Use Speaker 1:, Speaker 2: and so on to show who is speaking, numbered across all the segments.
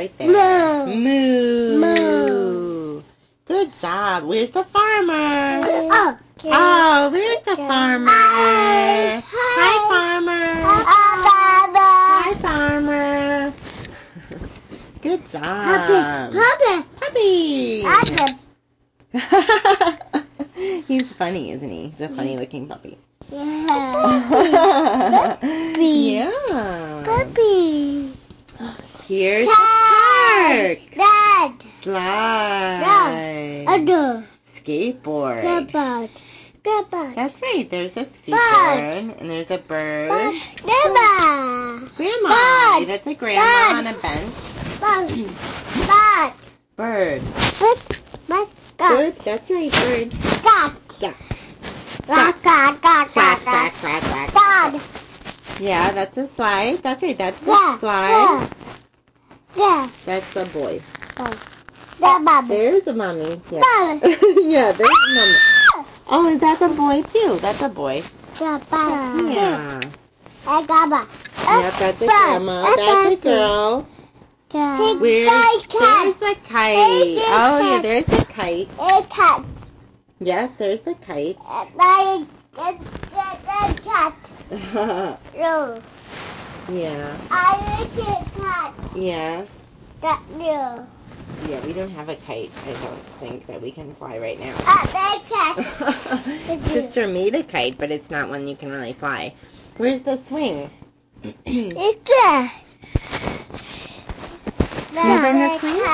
Speaker 1: right there.
Speaker 2: Moo.
Speaker 1: Moo.
Speaker 2: Moo.
Speaker 1: Good job. Where's the farmer?
Speaker 2: Oh,
Speaker 1: Oh, where's the farmer? Hi, farmer. Hi, farmer. Good job. Puppy. He's funny, isn't he? He's a funny looking puppy.
Speaker 2: Yeah.
Speaker 1: Yeah.
Speaker 2: Puppy.
Speaker 1: Here's the park.
Speaker 2: Dad.
Speaker 1: Slide. Skateboard.
Speaker 2: Goodbye.
Speaker 1: That's right. There's a skateboard. And there's a bird.
Speaker 2: Grandma.
Speaker 1: Grandma. That's a grandma on a bench. Bird. Good. That's right. Bird. Quack, quack, quack, quack. Yeah, that's a slide. That's right. That's the slide. That's the boy. There's a mommy. Yeah. Yeah, there's a mommy. Oh, and that's a boy too. That's a boy. Yeah. Yep, that's a grandma. That's a girl. There's the kite. Oh, yeah, there's the kite. Yes, there's the kite. Yeah. Yeah. Yeah, we don't have a kite. I don't think that we can fly right now. Sister made a kite, but it's not one you can really fly. Where's the swing?
Speaker 2: It's there.
Speaker 1: Never in the swing?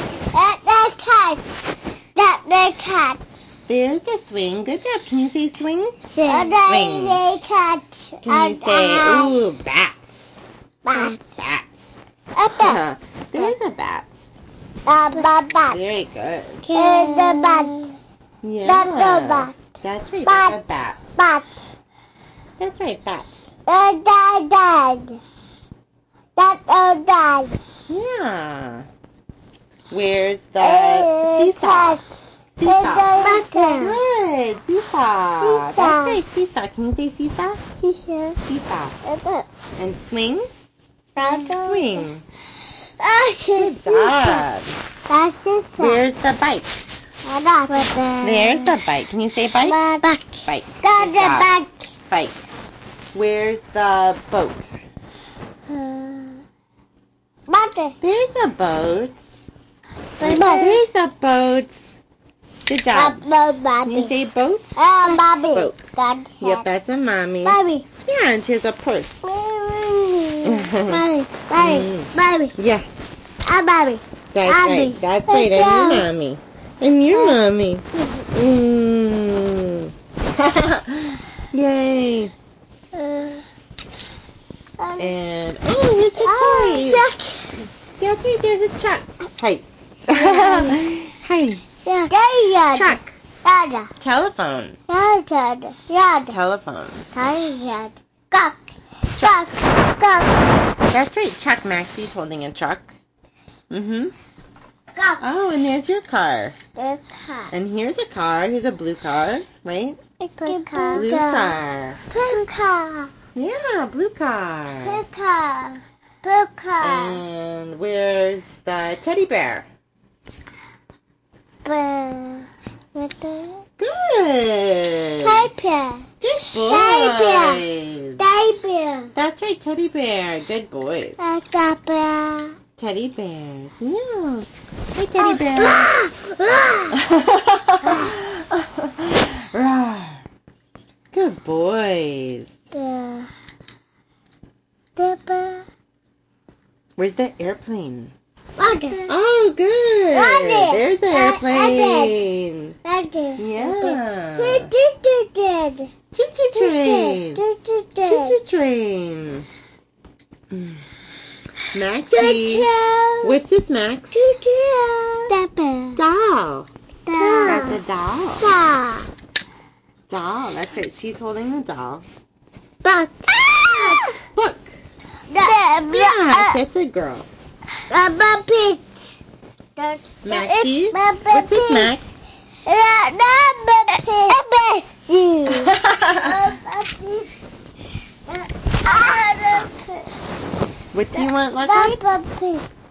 Speaker 2: That cat.
Speaker 1: There's the swing. Good job. Can you say swing?
Speaker 2: Swing.
Speaker 1: Can you say, ooh, bats? Bats. There's a bat. Very good. Yeah. That's right. That's a bat. That's right, bat. Yeah. Where's the seesaw? Seesaw. Good. Seesaw. That's right, seesaw. Can you say seesaw? Seesaw. And swing? Swing. Good job. Where's the bike? There's the bike. Can you say bike? Bike. Good job. Bike. Where's the boat? There's the boat. There's the boat. Good job. Can you say boat? Boat. Yep, that's a mommy. Yeah, and she has a purse. Yeah. That's right. That's right. I'm your mommy. I'm your mommy. Yay. And, oh, here's the toy. Yeah, that's right. There's a truck. Hi. Hi. Truck. Telephone. Telephone. That's right. Chuck. Maxie's holding a truck. Oh, and there's your car. And here's a car. Here's a blue car, right? Blue car. Yeah, blue car. And where's the teddy bear? Good. Good boys. That's right, teddy bear. Good boys. Teddy bears. Yeah. Hey, teddy bear. Good boys. Where's the airplane? Oh, good. There's the airplane. Yeah. Choo-choo train. Choo-choo train. Maxie. What's this, Max? Doll. That's a doll. Doll. That's right. She's holding the doll. Book. Yes, that's a girl. Maxie. What's this, Max? What do you want, Lucky?